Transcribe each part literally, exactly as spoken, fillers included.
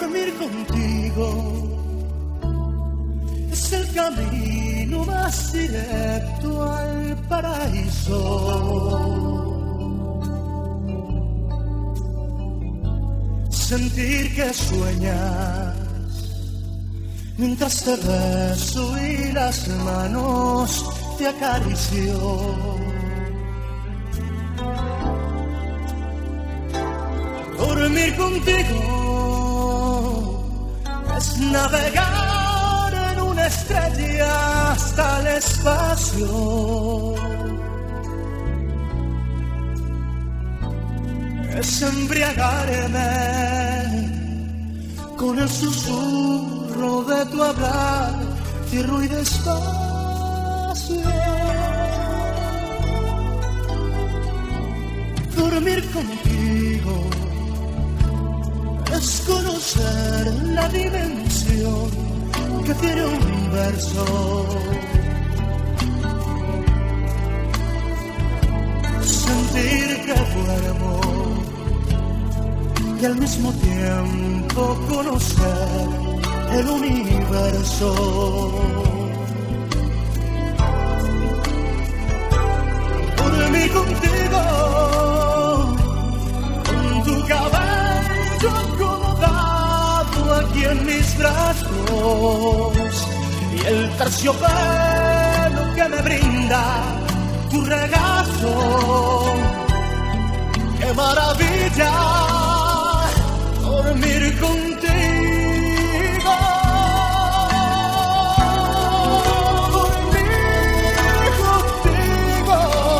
Dormir contigo es el camino más directo al paraíso. Sentir que sueñas mientras te beso y las manos te acaricio. Dormir contigo es navegar en una estrella hasta el espacio. Es embriagarme con el susurro de tu hablar, tierno y despacio. Dormir contigo es conocer la dimensión que tiene un verso. Sentir que duermo y al mismo tiempo conocer el universo. Dormir contigo, con tu cabello acomodado aquí en mis brazos y el terciopelo que me brinda tu regazo. ¡Qué maravilla dormir contigo! Dormir contigo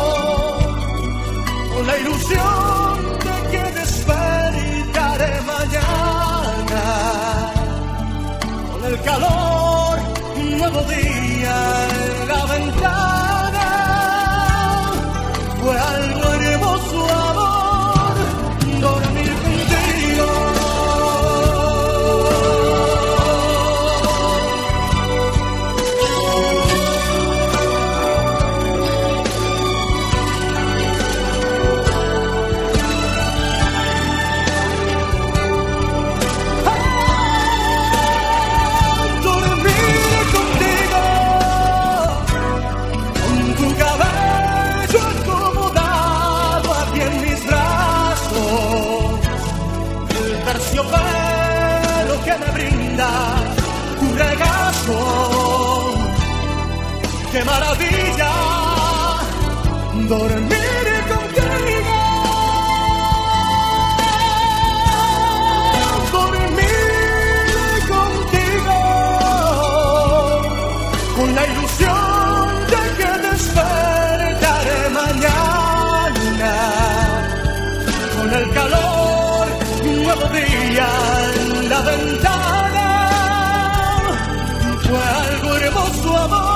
con la ilusión de que despertaré mañana con el calor, un nuevo día en la ventana. Fue algo hermoso, amor, dormir contigo. Terciopelo que me brinda tu regazo. ¡Qué maravilla dormir contigo! Dormir contigo con la ilusión de que despertaré mañana con el calor, un nuevo día en la ventana. Fue algo hermoso, amor.